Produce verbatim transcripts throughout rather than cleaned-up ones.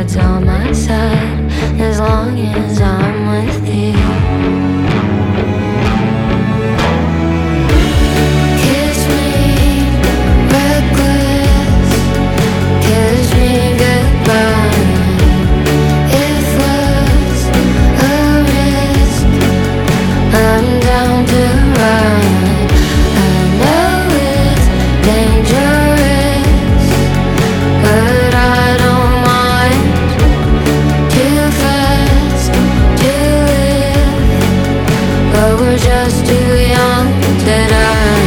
God's on my side as long as I'm with you. Kiss me reckless, kiss me goodbye. If love's a risk, I'm down to ride. I know it's dangerous, but I don't mind. Too fast to live, but we're just too young to die.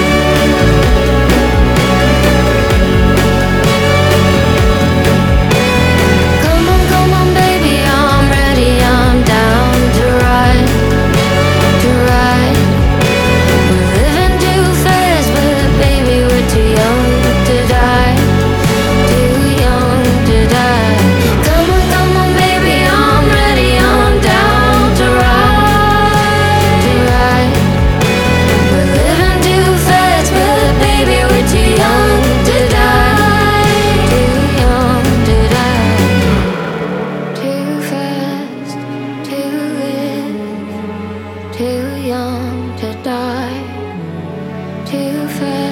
Come on, come on, baby, I'm ready, I'm down to ride, to ride. We're living too fast, but baby, we're too young to die, too young to die. Come on, come on, baby, I'm ready, I'm down to ride, to ride. We're living too fast, but baby, we're too young to die, too young to die. Too fast to live, too young to die. Too fast.